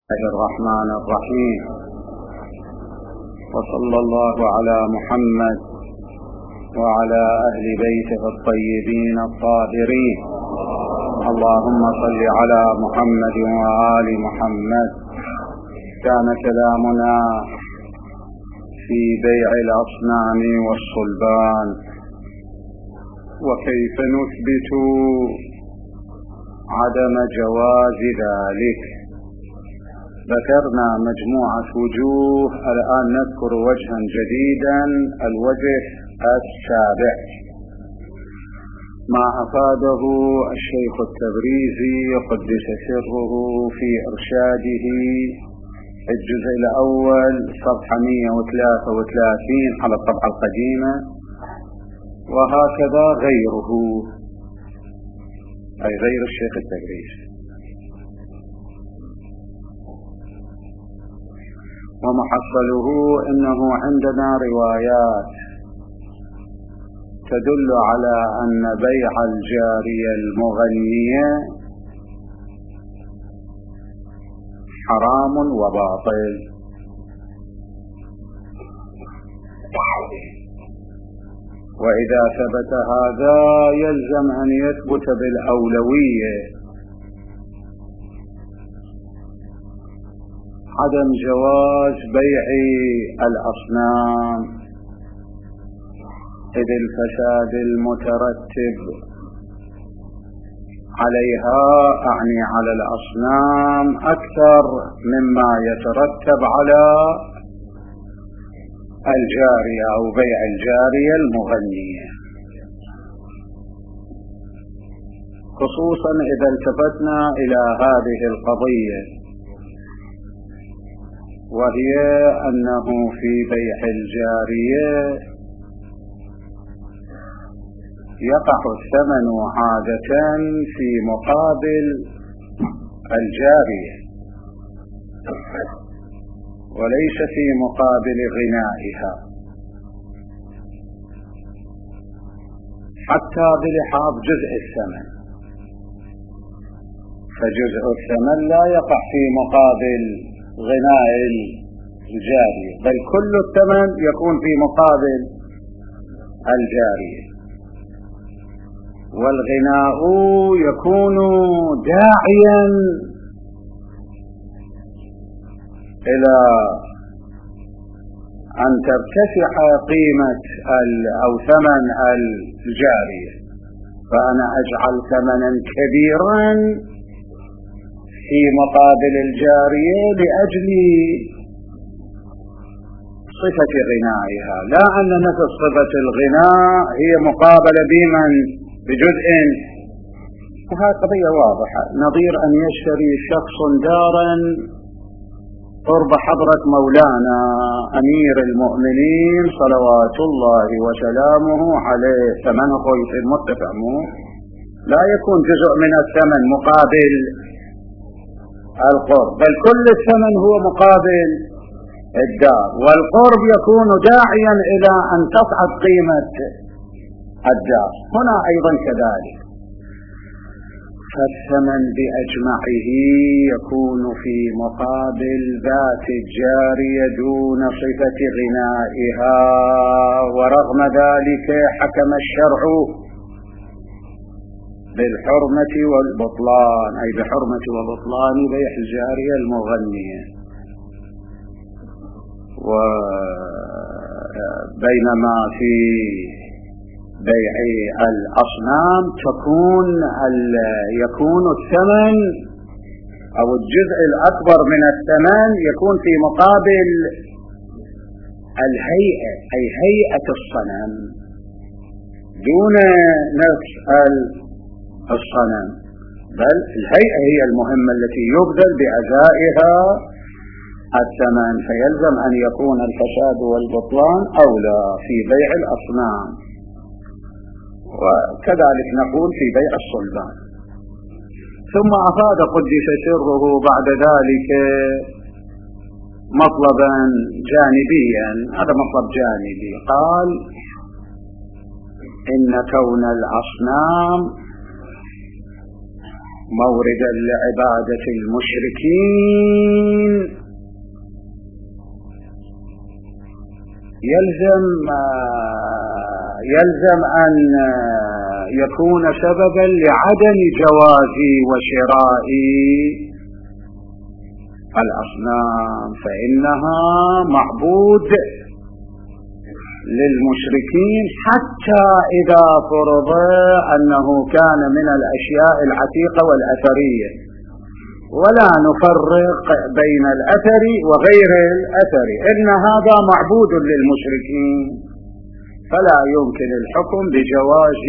الله الرحمن الرحيم، وصلى الله على محمد وعلى أهل بيته الطيبين الطاهرين. اللهم صل على محمد وآل محمد. كان كلامنا في بيع الأصنام والصلبان وكيف نثبت عدم جواز ذلك. ذكرنا مجموعة وجوه، الآن نذكر وجها جديدا، الوجه السابع ما أفاده الشيخ التبريزي قدس سره في إرشاده الجزء الأول صفحة 133 على الطبعة القديمة، وهكذا غيره أي غير الشيخ التبريزي. ومحصله أنه عندنا روايات تدل على أن بيع الجارية المغنية حرام وباطل، وإذا ثبت هذا يلزم أن يثبت بالأولوية عدم جواز بيع الأصنام، إذ الفساد المترتب عليها أعني على الأصنام أكثر مما يترتب على الجارية أو بيع الجارية المغنية، خصوصا إذا التفتنا إلى هذه القضية، وهي أنه في بيع الجارية يقع الثمن عادة في مقابل الجارية وليس في مقابل غنائها، حتى بلحاظ جزء الثمن، فجزء الثمن لا يقع في مقابل غناء الجارية، بل كل الثمن يكون في مقابل الجارية، والغناء يكون داعيا إلى أن ترتفع قيمة أو ثمن الجارية، فأنا أجعل ثمنا كبيرا في مقابل الجارية لأجل صفة غنائها، لا أن نفس صفة الغناء هي مقابلة بجزء، وهذه قضية واضحة. نظير أن يشتري شخص دارا قرب حضرة مولانا أمير المؤمنين صلوات الله وسلامه عليه، ثمنه يصير مرتفع، لا يكون جزء من الثمن مقابل القرب، بل كل الثمن هو مقابل الدار، والقرب يكون داعيا إلى أن تصعد قيمة الدار. هنا أيضا كذلك، فالثمن بأجمعه يكون في مقابل ذات الجارية دون صفة غنائها، ورغم ذلك حكم الشرع بالحرمة والبطلان، أي بحرمة وبطلان بيع الجارية المغنية، وبينما في بيع الأصنام يكون الثمن أو الجزء الأكبر من الثمن يكون في مقابل الهيئة، أي هيئة الصنم دون نفس الصنم، بل الهيئة هي المهمة التي يبذل بأدائها الثمن، فيلزم أن يكون الفساد والبطلان أولى في بيع الأصنام، وكذلك نقول في بيع الصلبان. ثم أفاد قدس سره بعد ذلك مطلبا جانبيا، هذا مطلب جانبي، قال إن كون الأصنام موردا لعبادة المشركين يلزم أن يكون سببا لعدم جواز وشراء الأصنام، فإنها معبود للمشركين حتى إذا فرض أنه كان من الأشياء العتيقة والأثرية، ولا نفرق بين الأثر وغير الأثر، إن هذا معبود للمشركين فلا يمكن الحكم بجواز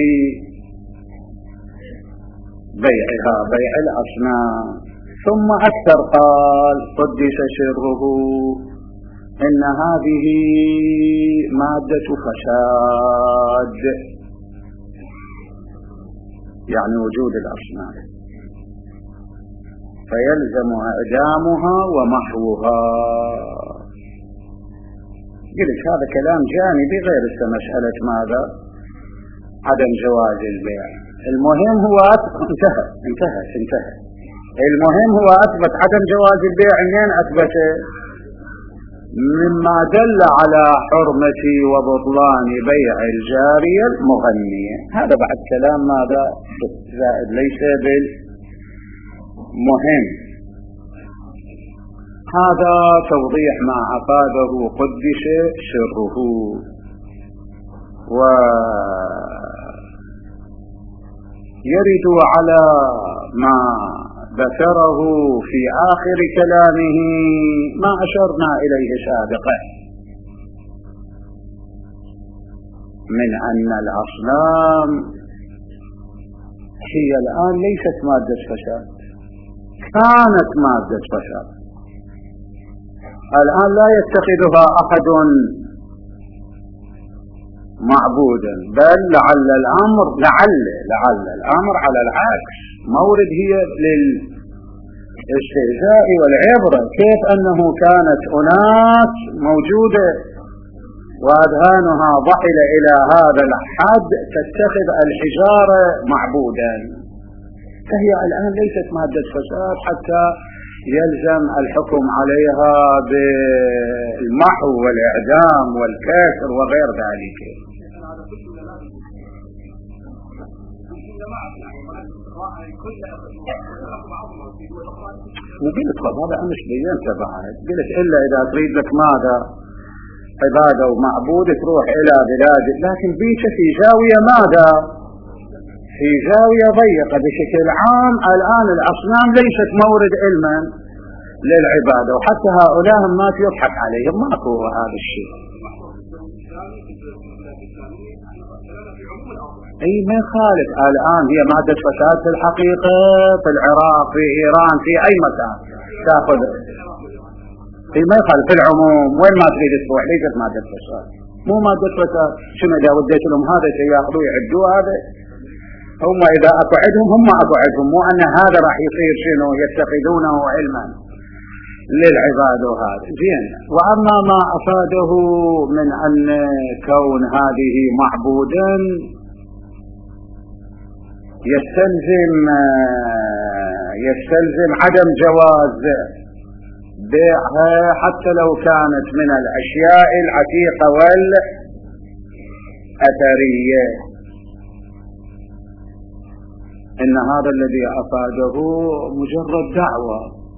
بيعها، بيع الأصنام. ثم أكثر قال قدس سره إن هذه مادة فساد، يعني وجود الأصنام، فيلزم إعدامها ومحوها. قلت هذا كلام جانبي غير مسألة ماذا عدم جواز البيع. المهم هو انتهى. المهم هو أثبت عدم جواز البيع. منين أثبته؟ مما دل على حرمة وبطلان بيع الجارية المغنية. هذا بعد كلام ماذا زائد ليس بالمهم. هذا توضيح ما أفاده قدس سره. ويرد على ما ذكره في آخر كلامه ما أشرنا إليه سابقا من أن الأصنام هي الآن ليست مادة فساد، كانت مادة فساد. الآن لا يتخذها أحد معبودا، بل لعل الأمر على العكس، مورد هي للاستهزاء والعبرة، كيف أنه كانت أناس موجودة وأذهانها ضحل إلى هذا الحد تتخذ الحجارة معبودا، فهي الآن ليست مادة فساد حتى يلزم الحكم عليها بالمحو والإعدام والكسر وغير ذلك. قلت هذا أمس بينت بعد، قلت إلا إذا تريد لك ماذا عبادة ومعبود تروح إلى بلاد، لكن بيك في زاوية ماذا، في زاوية ضيقة. بشكل عام الآن الأصنام ليست مورد علما للعبادة، وحتى هؤلاء ما يضحك عليهم، ماكو هذا الشيء. أي ما خالف، الآن هي مادة فساد في الحقيقة، في العراق، في إيران، في أي مكان تأخذ، أي ما يخالف في العموم. وين ما تريد تروح ليست مادة فساد، مو مادة فساد. شنو إذا وديت لهم هذا شيء يأخذوا يعدوا هذا، هم إذا أقعدهم هم أقعدهم، مو أن هذا راح يصير شنو يتخذونه علما للعباد. وهذا زين. وأما ما أفاده من أن كون هذه معبودا يستلزم عدم جواز بيعها حتى لو كانت من الأشياء العتيقة والأثرية. إن هذا الذي أفاده مجرد دعوة،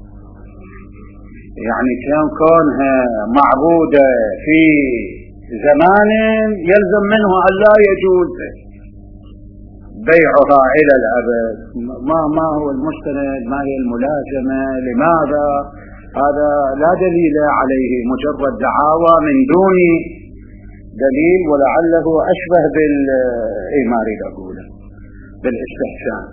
يعني كونها معبودة في زمان يلزم منه أن لا يجوز بيعها إلى الأبد. ما هو المستند، ما هي الملازمة، لماذا؟ هذا لا دليل عليه، مجرد دعاوى من دون دليل، ولعله أشبه ما أريد أقوله بالاستحسان.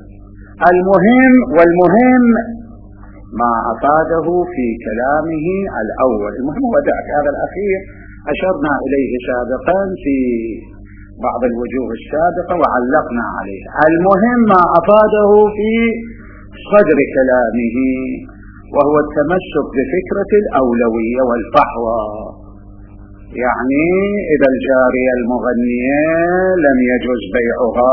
والمهم ما أفاده في كلامه الأول. المهم ودعك هذا الأخير أشرنا إليه سابقا في بعض الوجوه السابقة وعلقنا عليه. المهم ما أفاده في صدر كلامه، وهو التمسك بفكرة الأولوية والفحوى. يعني إذا الجارية المغنية لم يجوز بيعها،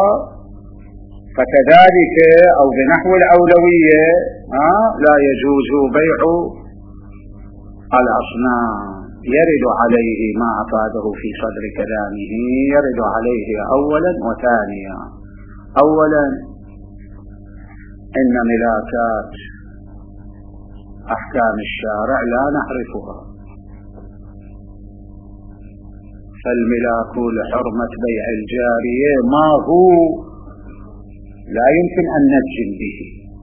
فكذلك أو بنحو الأولوية لا يجوز بيع الأصنام. يرد عليه ما أفاده في صدر كلامه، يرد عليه أولا وثانيا. أولا إن ملاكات أحكام الشارع لا نعرفها، فالملاك لحرمة بيع الجارية ما هو لا يمكن أن نجزم به.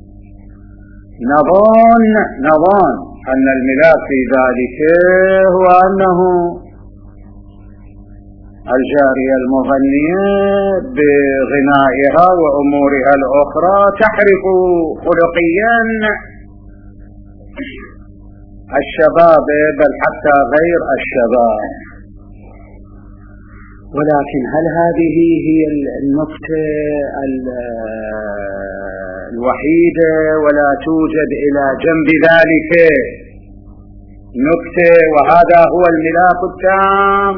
نظن أن الملاك في ذلك هو أنه الجارية المغنية بغنائها وأمورها الأخرى تحرق خلقيا الشباب بل حتى غير الشباب. ولكن هل هذه هي النقطة الوحيدة ولا توجد إلى جنب ذلك نقطة وهذا هو الملاك التام؟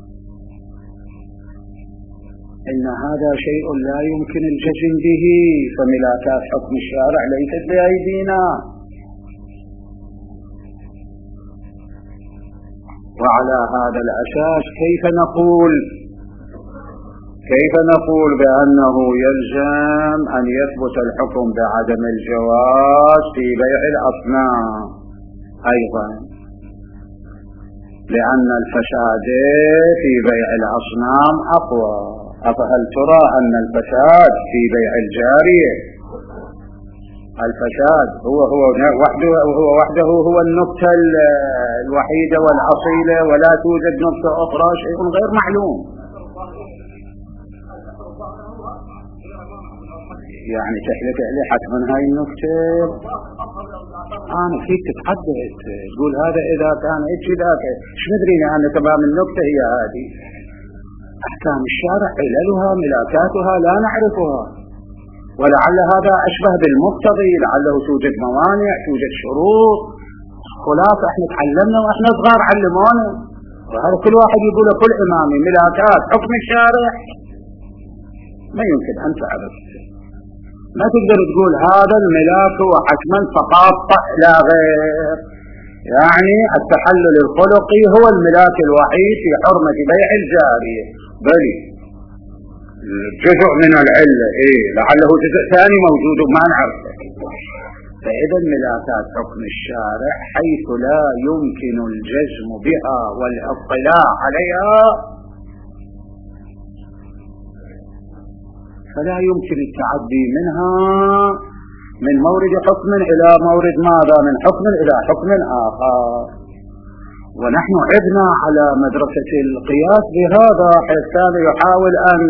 إن هذا شيء لا يمكن الجزم به، فملاكات حكم الشارع ليست بأيدينا. وعلى هذا الأساس كيف نقول بأنه يلزم أن يثبت الحكم بعدم الجواز في بيع الأصنام أيضا، لأن الفساد في بيع الأصنام أقوى. أفهل ترى أن الفساد في بيع الجارية، الفساد هو وحده هو النقطة الوحيدة والأصيلة، ولا توجد نقطة أخرى، شيء غير معلوم. يعني تحلف عليه حتما هاي النقطة. أنا فيك تتحدث تقول هذا إذا كان إيش ذاك، إيش ندري أن تمام النقطة هي هذه. أحكام الشارع عللها ملاكاتها لا نعرفها، ولعل هذا أشبه بالمقتضي، لعله توجد موانع، توجد شروط. خلاصة احنا تعلمنا واحنا صغار علمونا، وهذا كل واحد يقول كل إمامي ملاكات حكم الشارع ما يمكن أن تعرف. ما تقدر تقول هذا الملاك هو حتما فقط لا غير. يعني التحلل الخلقي هو الملاك الوحيد في حرمة بيع الجارية، بل جزء من العلة لعله جزء ثاني موجود ما نعرفه. فإذا ملاكات حكم الشارع حيث لا يمكن الجزم بها والاطلاع عليها فلا يمكن التعدي منها من مورد حكم إلى مورد ماذا، من حكم إلى حكم آخر. ونحن عدنا على مدرسة القياس بهذا، حيث كان يحاول أن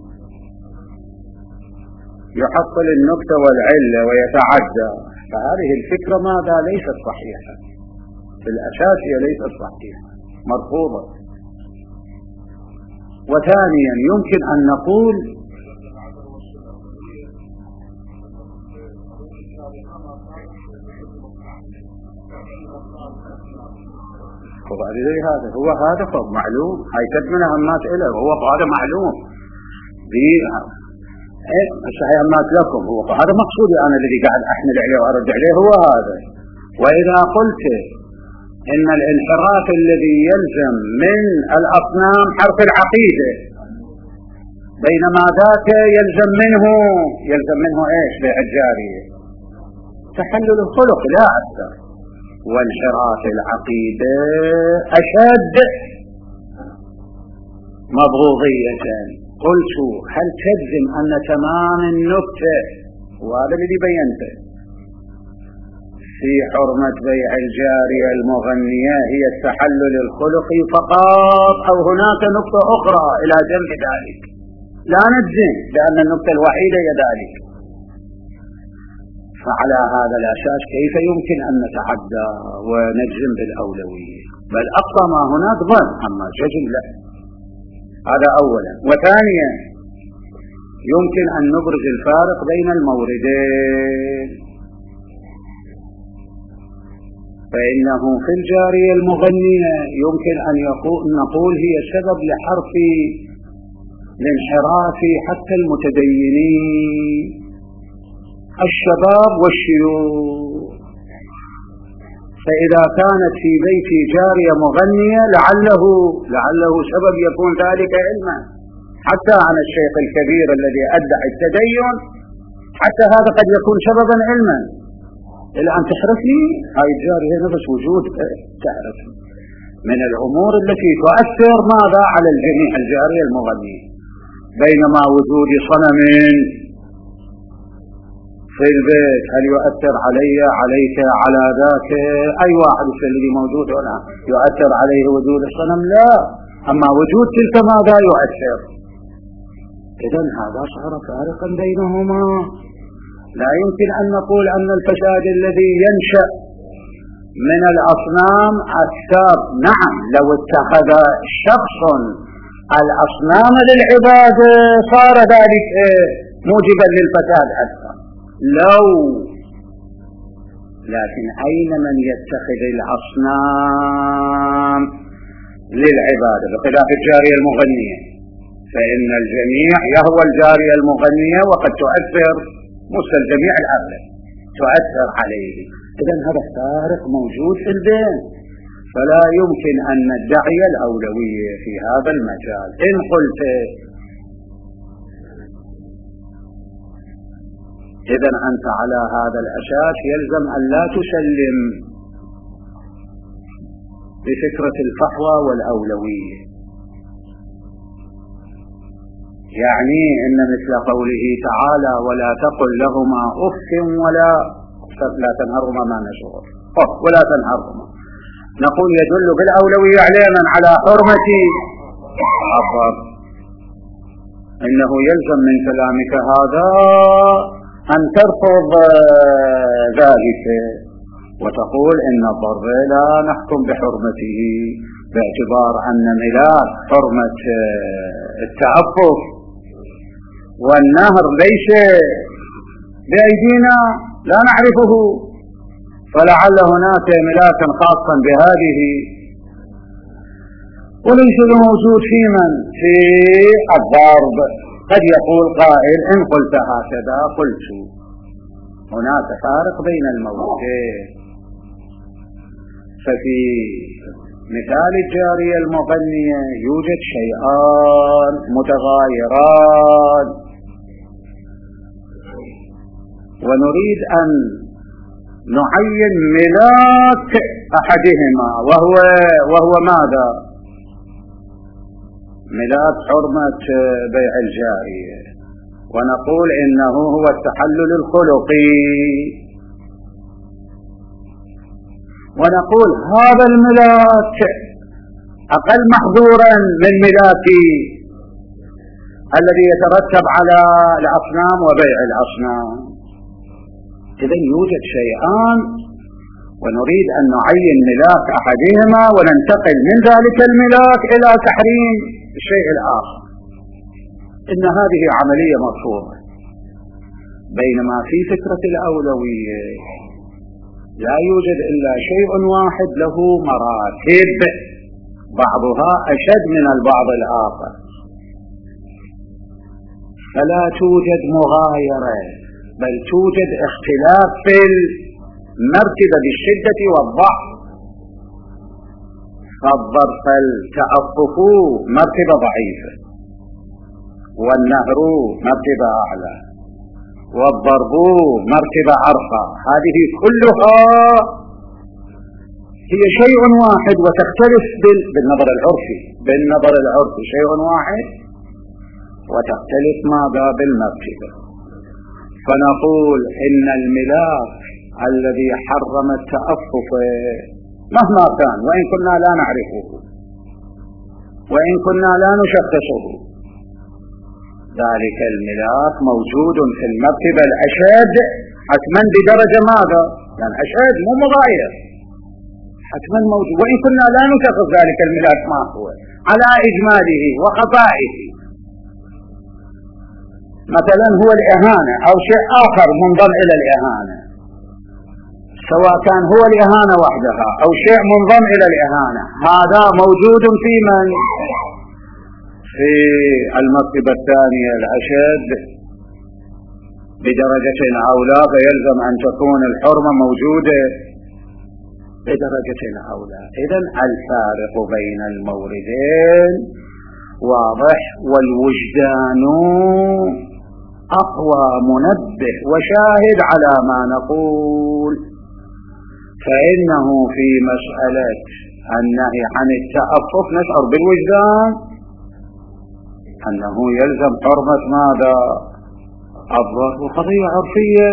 يحصل النكتة والعلة ويتعدى. فهذه الفكرة ماذا ليست صحيحة، في الأساس هي ليست صحيحة، مرفوضة. وثانيا يمكن أن نقول هذا هو هدفه معلوم، هاي تدمن أهمات إله، هو هذا معلوم هاي أهمات لكم، هو هذا مقصودي أنا الذي قاعد أحمل عليه وأرد عليه هو هذا. وإذا قلت إن الانحراف الذي يلزم من الأصنام حرف العقيدة، بينما ذاك يلزم منه إيش بيع الجارية، تحلل الخلق لا أكثر، وانحراف العقيدة أشد مبغوضية. قلت هل تجزم أن تمام النكتة، وهذا الذي بينته، في حرمة بيع الجارية المغنية هي التحلل الخلقي فقط، أو هناك نقطة أخرى إلى جنب ذلك؟ لا نجزم بأن النقطة الوحيدة هي ذلك. فعلى هذا الأساس كيف يمكن أن نتعدى ونجزم بالأولوية؟ بل أقصى ما هناك ظن، أما جزم لا. هذا أولا. وثانيا يمكن أن نبرز الفارق بين الموردين، فإنه في الجارية المغنية يمكن أن نقول هي سبب لحرف الانحراف حتى المتدينين الشباب والشيوخ، فإذا كانت في بيتي جارية مغنية لعله سبب يكون ذلك علما حتى عن الشيخ الكبير الذي أدعى التدين، حتى هذا قد يكون سببا علما. إلا أن تحرفني هاي الجارية نفس وجود تعرف من الأمور التي تؤثر ماذا على الجميع الجارية المغنية، بينما وجود صنم في البيت هل يؤثر علي عليك على ذاك؟ أي واحد الذي موجود هنا يؤثر عليه وجود الصنم؟ لا، أما وجود تلك ماذا يؤثر. إذن هذا صار فارقا بينهما. لا يمكن أن نقول أن الفساد الذي ينشأ من الأصنام أكثر. نعم، لو اتخذ شخص الأصنام للعبادة صار ذلك موجبا للفساد أكثر، لكن أين من يتخذ الأصنام للعبادة بخلاف الجارية المغنية؟ فإن الجميع يهوى الجارية المغنية وقد تؤثر مش الجميع الأغلب تؤثر عليه. إذن هذا فارق موجود في البين، فلا يمكن أن ندعي الأولوية في هذا المجال. إن قلت إذن أنت على هذا الأساس يلزم أن لا تسلم بفكرة الفحوى والأولوية، يعني إن مثل قوله تعالى ولا تقل لهما أف ولا تنهرهما ما نشعر ولا تنهرهما، نقول يدل بالأولوية علما على حرمة الضرب. إنه يلزم من كلامك هذا أن ترفض ذلك وتقول إن الضرب لا نحكم بحرمته باعتبار أن ملاك حرمة التعفف والنهر ليس بأيدينا لا نعرفه، فلعل هناك ملاكا خاصا بهذه وليس موجود في من في الضرب. قد يقول قائل إن قلت هكذا قلت هناك فارق بين الموجودين. ففي مثال الجارية المغنية يوجد شيئان متغايران، ونريد أن نعين ملاك أحدهما وهو ماذا؟ ملاك حرمة بيع الجارية، ونقول إنه هو التحلل الخلقي، ونقول هذا الملاك أقل محظورا من ملاكي الذي يترتب على الأصنام وبيع الأصنام. إذن يوجد شيئان ونريد أن نعين ملاك أحدهما وننتقل من ذلك الملاك إلى تحريم الشيء الآخر. إن هذه عملية مرفوضة، بينما في فكرة الأولوية لا يوجد إلا شيء واحد له مراتب بعضها أشد من البعض الآخر، فلا توجد مغايرة بل توجد اختلاف في المرتبة بالشدة والضعف. فالتعفف مرتبة ضعيفة، والنهر مرتبة أعلى، والضرب مرتبة أرقى. هذه كلها هي شيء واحد وتختلف بالنظر العرفي شيء واحد وتختلف ماذا بالمرتبة. فنقول إن الملاك الذي حرم التعفف مهما كان وإن كنا لا نعرفه وإن كنا لا نشخصه، ذلك الملاك موجود في المرتبة الأشد حتما بدرجة ماذا؟ يعني أشد مو مغاير، حتما موجود وإن كنا لا نشخص ذلك الملاك ما هو على إجماله وخفائه. مثلا هو الإهانة أو شيء آخر منضم إلى الإهانة، سواء كان هو الإهانة وحدها أو شيء منضم إلى الإهانة، هذا موجود في من؟ في المرتبة الثانية الأشد بدرجة أولى، فيلزم أن تكون الحرمة موجودة بدرجة أولى. إذن الفارق بين الموردين واضح، والوجدان أقوى منبه وشاهد على ما نقول. فإنه في مسألة النهي عن التأفف نشعر بالوجدان أنه يلزم حرمة ماذا؟ الظهر، قضية عرفية.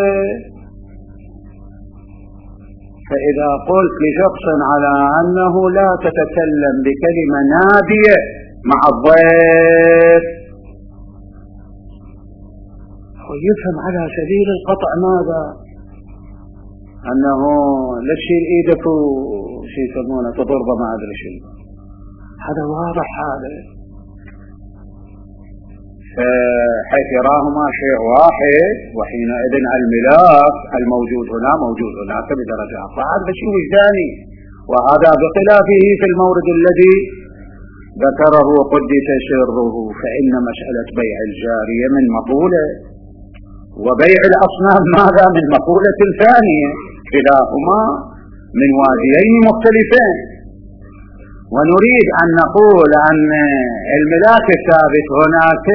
فإذا قلت لشخص على أنه لا تتكلم بكلمة نادية مع الضيف، هو يفهم على سبيل القطع ماذا؟ أنه لا تشيل إيدك وشي يسمونه تضربه ما أدري شيء. هذا واضح. هذا حيث يراهما شيء واحد، وحينئذ الملاك الموجود هنا موجود هناك بدرجة أقوى. هذا شيء وجداني، وهذا بخلافه في المورد الذي ذكره قدس سره. فإن مسألة بيع الجارية من مقولة، وبيع الأصنام ماذا؟ من مقولة ثانية، كلاهما من واديين مختلفين. ونريد أن نقول أن الملاك الثابت هناك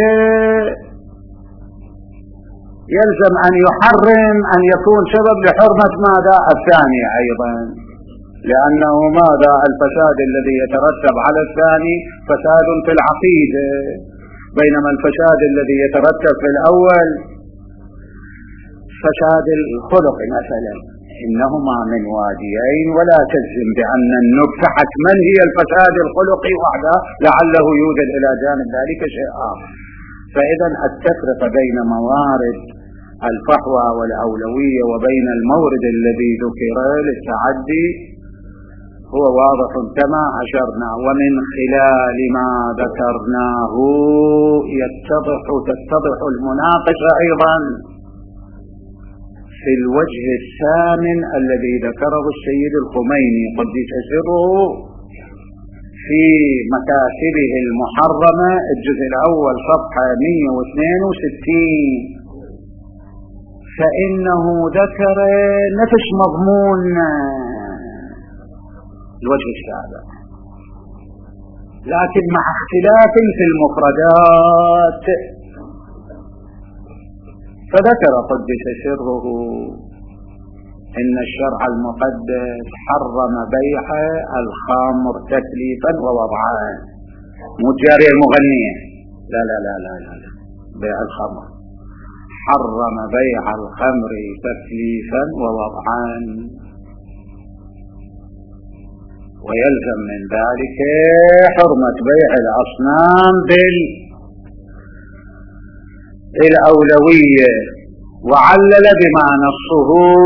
يلزم أن يحرم أن يكون سبب لحرمة ماذا؟ الثانية أيضا، لأنه ماذا؟ الفساد الذي يترتب على الثاني فساد في العقيدة، بينما الفساد الذي يترتب في الأول فساد الخلق مثلا. إنهما من واديين، ولا تجزم بأن النكتة حتما هي الفساد الخلقي وحده، لعله يوجد إلى جانب ذلك شيء آخر. فإذا التفرقة بين موارد الفحوى والأولوية وبين المورد الذي ذكر للتعدي هو واضح كما أشرنا. ومن خلال ما ذكرناه تتضح المناقشة أيضا في الوجه الثامن الذي ذكره السيد الخميني قدس سره في مكاتبه المحرمة، الجزء الأول صفحة 162. فإنه ذكر نفس مضمون الوجه السابق، لكن مع اختلاف في المفردات. فذكر قدس سره إن الشرع المقدس حرم بيع الخمر تكليفا ووضعا، مو الجارية المغنية، لا لا لا لا لا، بيع الخمر. حرم بيع الخمر تكليفا ووضعا، ويلزم من ذلك حرمة بيع الأصنام بالأولوية. وعلل بما نصه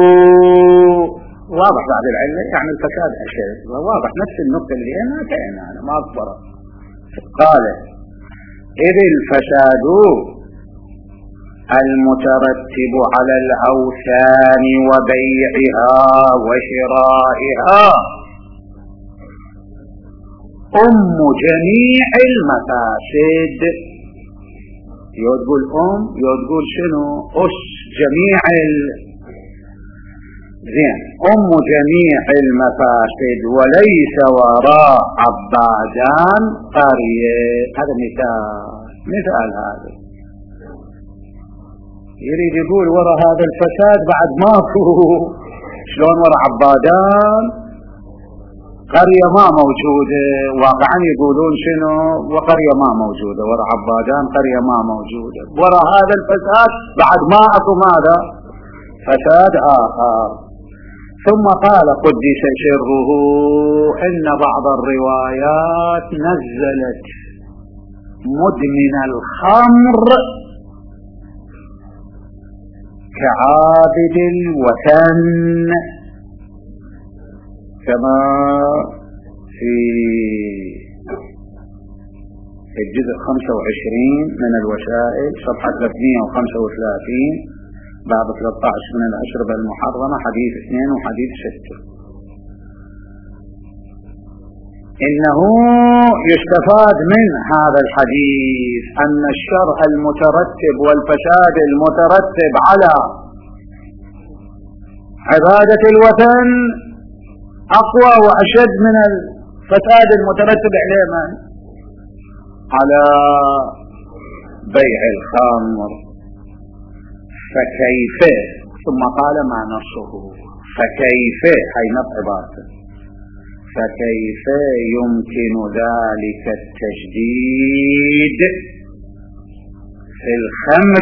واضح بعد العلة، يعني الفساد أشد، واضح نفس النقطة اللي هنا كأنها أنا ما أكبر. قال: إذ الفساد المترتب على الأوثان وبيعها وشرائها أم جميع المفاسد. يقول يقول شنو؟ أس جميع زين، أم جميع المفاسد، وليس وراء عبادان قرية. هذا مثال هذا يريد يقول وراء هذا الفساد بعد ماكو. شلون وراء عبادان قرية ما موجودة؟ واقعا يقولون شنو؟ وقرية ما موجودة وراء عبادان، قرية ما موجودة. وراء هذا الفساد بعد ما أكو ماذا؟ فساد آخر. ثم قال قدس سره إن بعض الروايات نزلت مدمن الخمر كعابد الوثن، كما في الجزء 25 من الوسائل صفحة 335 باب 13 من الأشربة المحرمة، حديث 2 وحديث 6. إنه يستفاد من هذا الحديث أن الشرع المترتب والفساد المترتب على عبادة الوثن أقوى وأشد من الفساد المترتب عليه على بيع الخمر. فكيف، ثم قال ما نصه، فكيف هي نص عبارته، فكيف يمكن ذلك التجديد في الخمر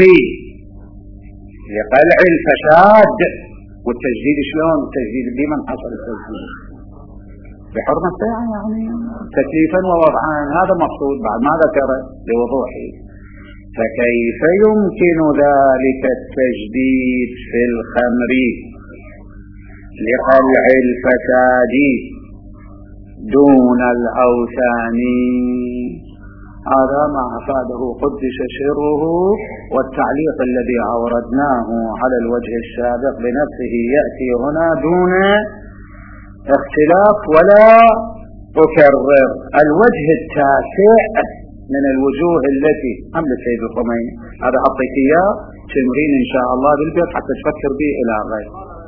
لقلع الفساد؟ والتجديد شلون؟ التجديد بمن حصل التجديد؟ بحرمة الساعة يعني تكليفا ووضعا، هذا مقصود بعد ما ذكر لوضوحه. فكيف يمكن ذلك التجديد في الخمر لقلع الفساد دون الأوثان؟ هذا ما أفاده قدس سره، والتعليق الذي أوردناه على الوجه السابق بنفسه يأتي هنا دون اختلاف. ولا أكرر الوجه التاسع من الوجوه التي عمل السيد الخميني، هذا أعطيك إياه تمرين إن شاء الله بالبيت حتى تفكر به إلى غير.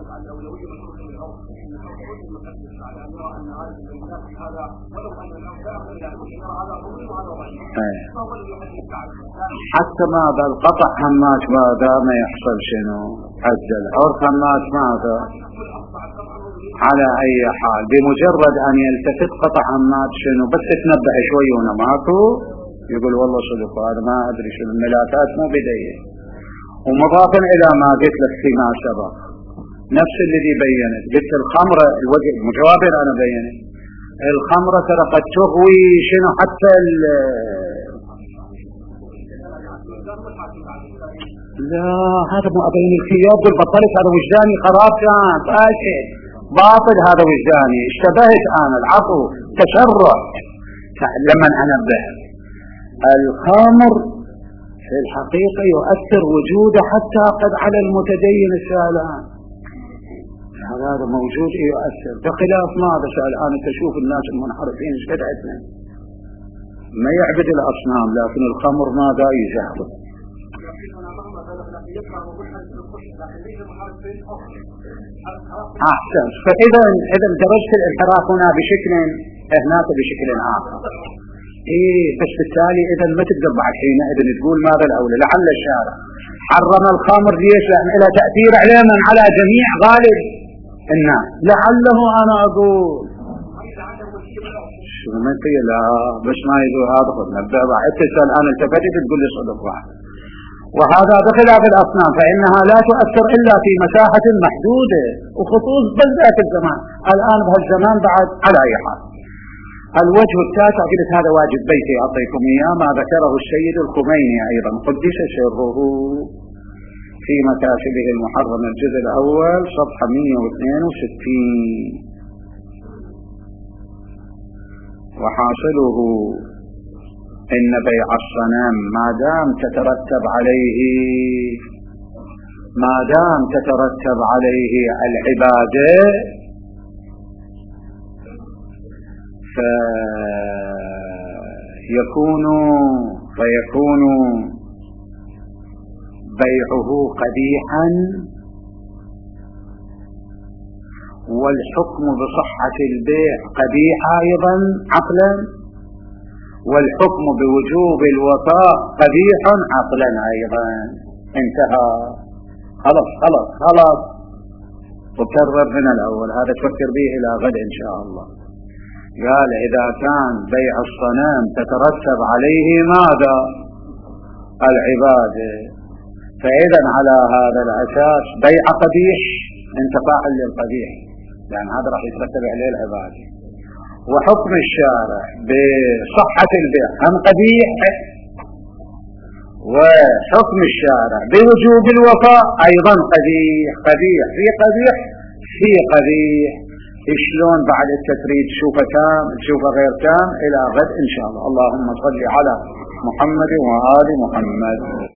حتى ماذا القطع همات ماذا ما يحصل شنو عجل عرف همات ماذا على أي حال بمجرد أن يلتفت قطع همات شنو بس تتنبه شوي ونماكو يقول والله صدق هذا ما أدري شنو الملاتات مو بديه. ومضافا إلى ما قلت لك فيما سبق نفس الذي بينت قلت الخمرة الوجه مجوابر أنا بينت الخمرة ترى قد تغوي شنو حتى لا هذا مو أبين الخياب بالبطلت هذا وجداني قرار كان فاشل باطل هذا وجداني اشتبهت أنا العفو تشرع. لما أنبه الخمر في الحقيقة يؤثر وجوده حتى قد على المتدين السالان هذا موجود يؤثر بخلاف ماذا سالان تشوف الناس المنحرفين ايش قد عندنا ما يعبد الأصنام لكن الخمر ماذا يجهد. أحسن. فإذا درجة الانحراف هنا بشكل هناك بشكل آخر بس بالتالي إذا ما تقدر بعد حين إذا تقول ماذا الأولى لعل الشارع حرم الخمر ليش لأن إلى تأثير علينا على جميع غالب الناس لعله أنا أقول شو ما فيه لا بس ما يقول هذا خذ نبدأ بعد تسأل أنا التفتت تقول لي صدق واحد. وهذا بخلاف الأصنام فإنها لا تؤثر إلا في مساحة محدودة وخصوص بذات الزمان الآن بهالزمان بعد على أي حال. الوجه التاسع قلت هذا واجب بيتي أعطيكم إياه ما ذكره السيد الخميني أيضا قدس سره في مكاسبه المحرم الجزء الأول صفحة 162 وحاصله إن بيع الصنم ما دام تترتب عليه العبادة فيكون بيعه قبيحا والحكم بصحة البيع قبيح أيضا عقلا والحكم بوجوب الوفاء قبيح عقلا أيضا. انتهى خلاص وكرر من الأول هذا تفكر به إلى غد إن شاء الله. قال إذا كان بيع الصنم تترتب عليه ماذا العبادة فإذا على هذا الأساس بيع قبيح انتفاع للقبيح لأن هذا راح يترتب عليه العبادة. وحكم الشارع بصحة البيع هم قبيح وحكم الشارع بوجوب الوفاء أيضا قبيح في قبيح شلون بعد التفريد تشوفه تام تشوفه غير تام إلى غد إن شاء الله. اللهم صل على محمد وآل محمد.